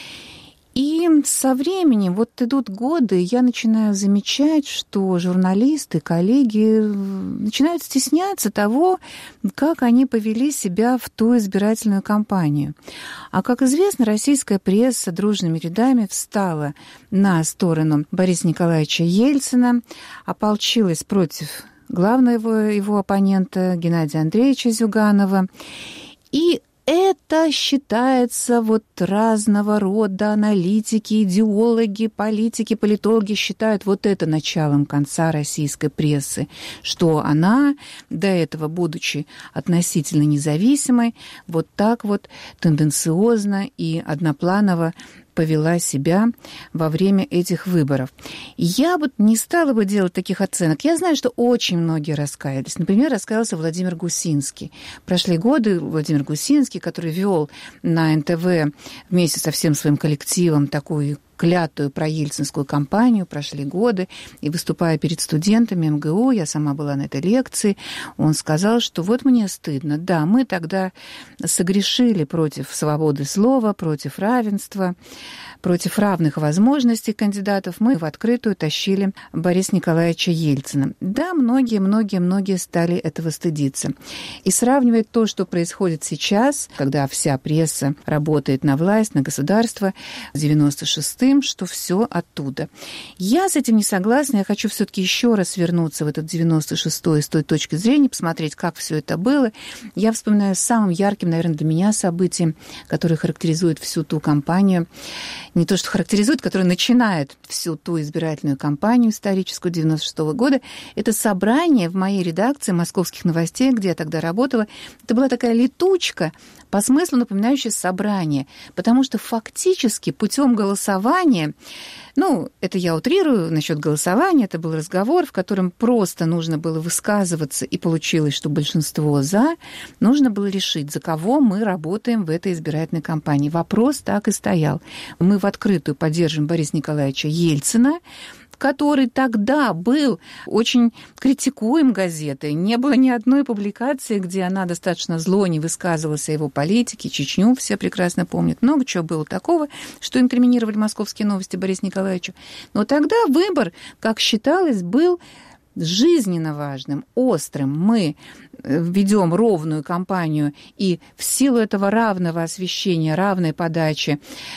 И со временем, вот идут годы, я начинаю замечать, что журналисты, коллеги начинают стесняться того, как они повели себя в ту избирательную кампанию. А, как известно, российская пресса дружными рядами встала на сторону Бориса Николаевича Ельцина, ополчилась против главного его оппонента Геннадия Андреевича Зюганова. И это считается вот разного рода аналитики, идеологи, политики, политологи считают вот это началом конца российской прессы, что она, до этого будучи относительно независимой, вот так вот тенденциозно и однопланово повела себя во время этих выборов. Я вот не стала бы делать таких оценок. Я знаю, что очень многие раскаялись. Например, раскаялся Владимир Гусинский. Прошли годы Владимир Гусинский, который вел на НТВ вместе со всем своим коллективом такую клятую проельцинскую кампанию, прошли годы, и выступая перед студентами МГУ, я сама была на этой лекции, он сказал, что вот мне стыдно, да, мы тогда согрешили против свободы слова, против равенства, против равных возможностей кандидатов, мы в открытую тащили Бориса Николаевича Ельцина. Да, многие стали этого стыдиться. И сравнивать то, что происходит сейчас, когда вся пресса работает на власть, на государство, с 96-м, что все оттуда. Я с этим не согласна, я хочу все-таки еще раз вернуться в этот 96-й с той точки зрения, посмотреть, как все это было. Я вспоминаю самым ярким, наверное, для меня событием, которое характеризует всю ту кампанию, не то, что характеризует, которое начинает всю ту избирательную кампанию историческую 96-го года, это собрание в моей редакции «Московских новостей», где я тогда работала. Это была такая летучка, по смыслу напоминающая собрание, потому что фактически путем голосования голосование. Это я утрирую насчет голосования. Это был разговор, в котором просто нужно было высказываться, и получилось, что большинство «за». Нужно было решить, за кого мы работаем в этой избирательной кампании. Вопрос так и стоял. Мы в открытую поддерживаем Бориса Николаевича Ельцина, который тогда был очень критикуем газетой. Не было ни одной публикации, где она достаточно зло не высказывалась о его политике. Чечню все прекрасно помнят. Много чего было такого, что инкриминировали «Московские новости» Борису Николаевичу. Но тогда выбор, как считалось, был жизненно важным, острым. Мы ведем ровную кампанию, и в силу этого равного освещения, равной подачи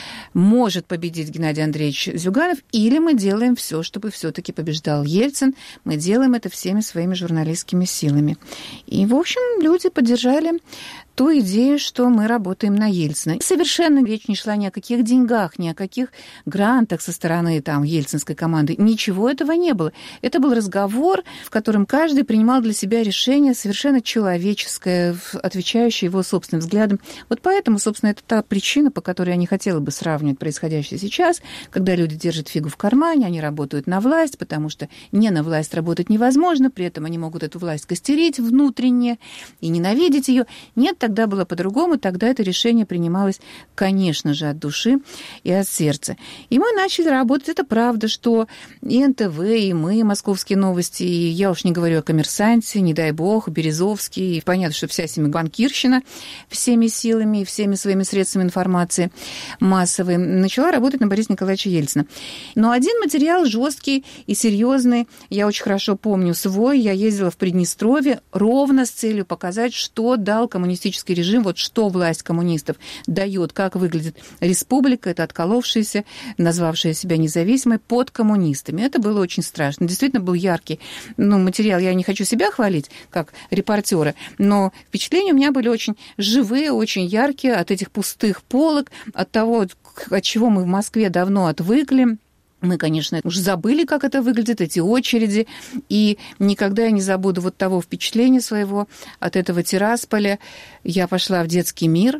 может победить Геннадий Андреевич Зюганов, или мы делаем все, чтобы все-таки побеждал Ельцин. Мы делаем это всеми своими журналистскими силами. И, в общем, люди поддержали ту идею, что мы работаем на Ельцина. Совершенно речь не шла ни о каких деньгах, ни о каких грантах со стороны ельцинской команды. Ничего этого не было. Это был разговор, в котором каждый принимал для себя решение совершенно человеческое, отвечающее его собственным взглядам. Вот поэтому, собственно, это та причина, по которой я не хотела бы сравнивать происходящее сейчас, когда люди держат фигу в кармане, они работают на власть, потому что не на власть работать невозможно, при этом они могут эту власть костерить внутренне и ненавидеть ее. Нет, тогда было по-другому, тогда это решение принималось, конечно же, от души и от сердца. И мы начали работать. Это правда, что и НТВ, и мы, «Московские новости», и я уж не говорю о «Коммерсанте», не дай бог, Березовский, и понятно, что вся банкирщина всеми силами и всеми своими средствами информации массовой начала работать на Бориса Николаевича Ельцина. Но один материал жесткий и серьезный, я очень хорошо помню свой, я ездила в Приднестровье ровно с целью показать, что дал коммунистический режим, вот что власть коммунистов дает, как выглядит республика, это отколовшаяся, назвавшая себя независимой, под коммунистами. Это было очень страшно. Действительно был яркий материал. Я не хочу себя хвалить, как репортера, но впечатления у меня были очень живые, очень яркие от этих пустых полок, от того, от чего мы в Москве давно отвыкли. Мы, конечно, уже забыли, как это выглядит, эти очереди, и никогда я не забуду вот того впечатления своего от этого Тирасполя. Я пошла в детский мир,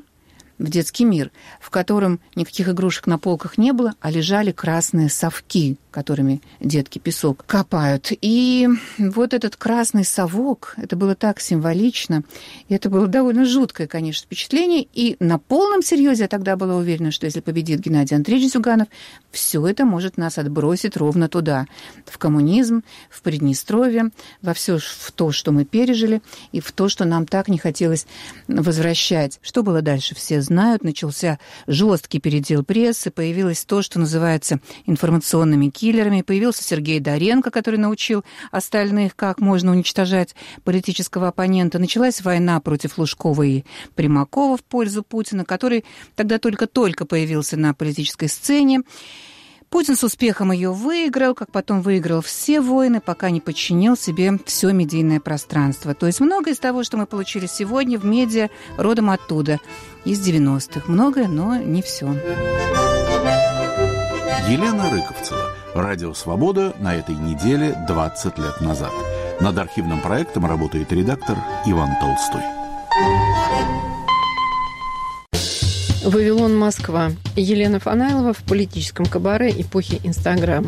в котором никаких игрушек на полках не было, а лежали красные совки, которыми детки песок копают. И вот этот красный совок, это было так символично, и это было довольно жуткое, конечно, впечатление. И на полном серьезе я тогда была уверена, что если победит Геннадий Андреевич Зюганов, все это может нас отбросить ровно туда, в коммунизм, в Приднестровье, во все в то, что мы пережили, и в то, что нам так не хотелось возвращать. Что было дальше, все знают. Начался жесткий передел прессы, появилось то, что называется информационными киллерами. Появился Сергей Доренко, который научил остальных, как можно уничтожать политического оппонента. Началась война против Лужкова и Примакова в пользу Путина, который тогда только-только появился на политической сцене. Путин с успехом ее выиграл, как потом выиграл все войны, пока не подчинил себе все медийное пространство. То есть многое из того, что мы получили сегодня в медиа, родом оттуда, из 90-х. Многое, но не все. Елена Рыковцева. Радио «Свобода» на этой неделе 20 лет назад. Над архивным проектом работает редактор Иван Толстой. «Вавилон, Москва». Елена Фанайлова в политическом кабаре эпохи Инстаграма.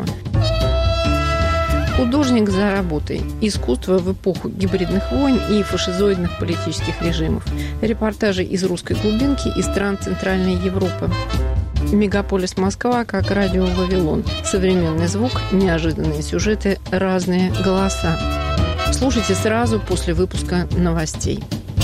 Художник за работой. Искусство в эпоху гибридных войн и фашизоидных политических режимов. Репортажи из русской глубинки и стран Центральной Европы. Мегаполис Москва как радио «Вавилон». Современный звук, неожиданные сюжеты, разные голоса. Слушайте сразу после выпуска новостей.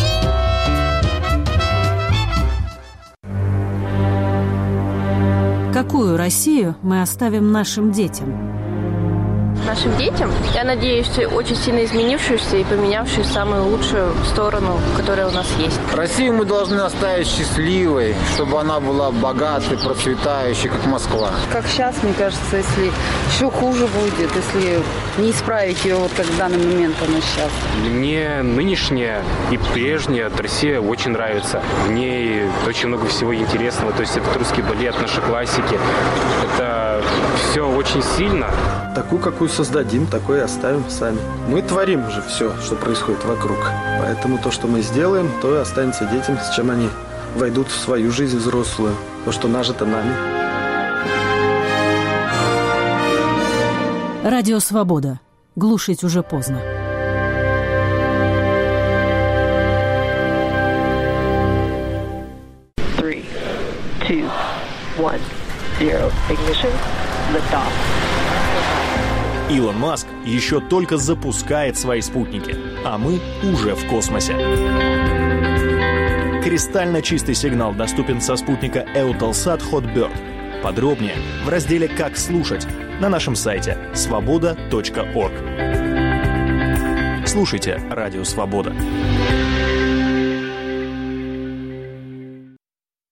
Какую Россию мы оставим нашим детям? Нашим детям, я надеюсь, очень сильно изменившуюся и поменявшую самую лучшую сторону, которая у нас есть. Россию мы должны оставить счастливой, чтобы она была богатой, процветающей, как Москва. Как сейчас, мне кажется, если еще хуже будет, если не исправить ее, вот как в данный момент она сейчас. Мне нынешняя и прежняя Россия очень нравится. В ней очень много всего интересного. То есть это русский балет, наши классики. Это все очень сильно. Такую, какую создадим, такой и оставим сами. Мы творим же все, что происходит вокруг. Поэтому то, что мы сделаем, то и останется детям, с чем они войдут в свою жизнь взрослую. То, что нажито нами. Радио «Свобода». Глушить уже поздно. Илон Маск еще только запускает свои спутники, а мы уже в космосе. Кристально чистый сигнал доступен со спутника Eutelsat Hotbird. Подробнее в разделе «Как слушать» на нашем сайте svoboda.org. Слушайте «Радио Свобода».